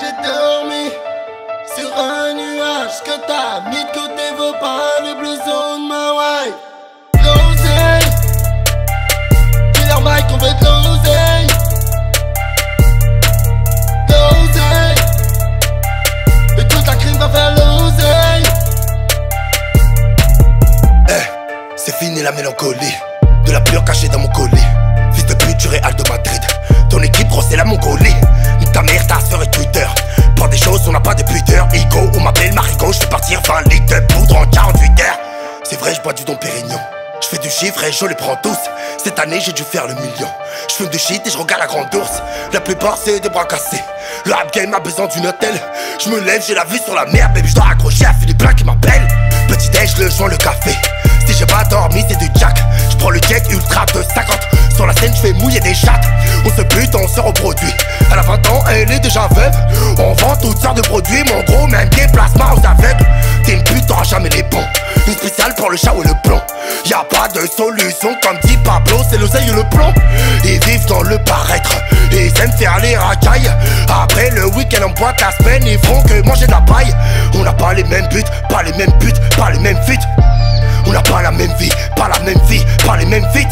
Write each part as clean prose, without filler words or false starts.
j'ai dormi sur un nuage que t'as mis de côté, vaut pas le blouson de ma wife. L'oseille, Killer Mike, on veut de l'oseille. L'oseille, et toute la crime va faire l'oseille. C'est fini la mélancolie, de la pure cachée dans mon colis. Fils de pute du Real de Madrid, ton équipe gros c'est la Mongolie. Nique ta mère, ta soeur et Twitter. Pour des choses on n'a pas de pudeur. Ego, on m'appelle Marigot, je fais partir 20 litres de poudre en 48 heures. C'est vrai, je bois du Dom Pérignon. Je fais du chiffre et je les prends tous. Cette année j'ai dû faire le million. Je fume du shit et je regarde la grande ours. La plupart c'est des bras cassés. Le rap game a besoin d'une hôtel. Je me lève, j'ai la vue sur la mer. Baby je dois accrocher à Philippe Blanc qui m'appelle. Petit déj, le joint, le café. Si j'ai pas dormi c'est du jack. Je prends le jet ultra de 50. Sur la scène je fais mouiller des chattes. On se bute, on se reproduit. Elle a 20 ans, elle est déjà veuve. On vend toutes sortes de produits. Mon gros, même des placements aux aveugles. T'es une pute, t'auras jamais les bons. Une spéciale pour le chat ou le plomb. Y'a pas de solution comme dit Pablo, c'est l'oseille ou le plomb. Ils vivent dans le paraître et ils aiment faire les racailles. Après le week-end en boîte, la semaine ils font que manger de la paille. On n'a pas les mêmes buts, pas les mêmes buts, pas les mêmes feats. On n'a pas la même vie, pas la même vie, pas les mêmes feats.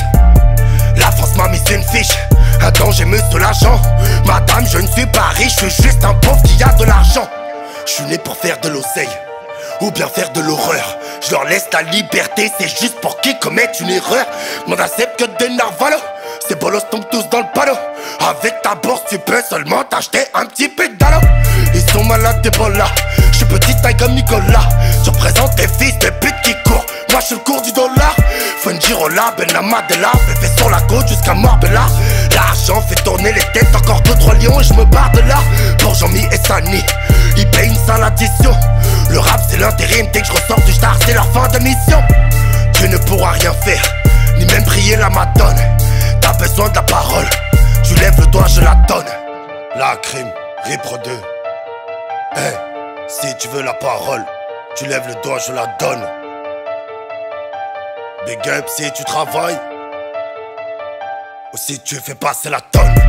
La France m'a mis une fiche, un danger me l'argent. Madame je ne suis pas riche, je suis juste un pauvre qui a de l'argent. Je suis né pour faire de l'oseille ou bien faire de l'horreur. Je leur laisse la liberté, c'est juste pour qu'ils commettent une erreur. M'en accepte que des narvalos, ces bolos tombent tous dans le panneau. Avec ta bourse tu peux seulement t'acheter un petit pédalo. Ils sont malades des bolas, je suis petite taille comme Nicolas. Je représente des fils de pute qui courent, moi je suis le cours du dollar. Faut une Girola, Benama de la fait sur la côte jusqu'à Marbella. L'argent fait tourner les têtes, encore 2-3 lions et je me barre de là. Pour Jean-Mi et Sani, ils payent une sale addition. Le rap c'est l'intérim, dès que je ressors du star c'est leur fin de mission. Tu ne pourras rien faire, ni même prier la madone. T'as besoin de la parole, tu lèves le doigt je la donne. La crime, Ripre 2. Hey, si tu veux la parole, tu lèves le doigt je la donne. Big up si tu travailles ou si tu fais passer la tonne.